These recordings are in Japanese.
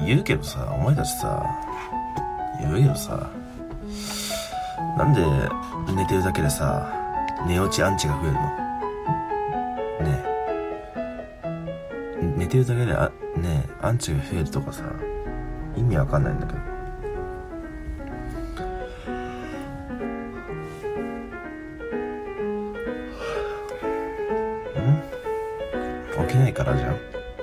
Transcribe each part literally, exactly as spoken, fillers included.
言うけどさ、お前たちさ、言うけどさ、なんで寝てるだけでさ、寝落ちアンチが増えるの？ねえ、寝てるだけであねえアンチが増えるとかさ、意味わかんないんだけど。ん？起きないからじゃん。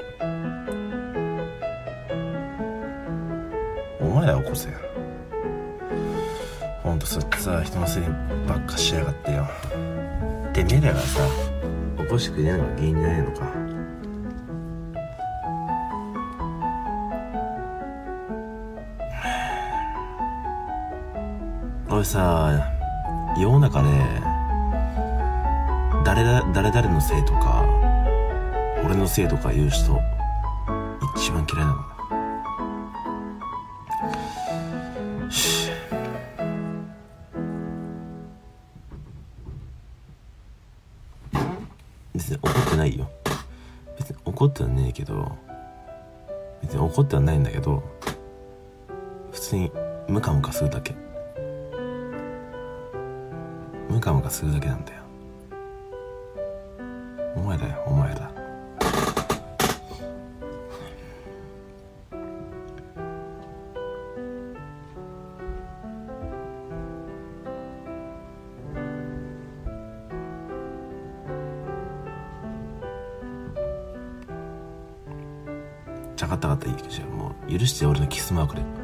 お前ら起こせよ。ほんとそうやってさ、人のせいばっかしやがってよ。てめえらがさ、起こしてくれないのが原因じゃないのか。俺さ、世の中で誰だ誰々のせいとか俺のせいとか言う人一番嫌いなの。別に怒ってないよ。別に怒ってはねえけど、別に怒ってはないんだけど、普通にムカムカするだけ。ムカムカするだけなんだよ。お前だよ、お前だ。じゃかったかったらいいけど、じゃあもう許して、俺のキスマークで。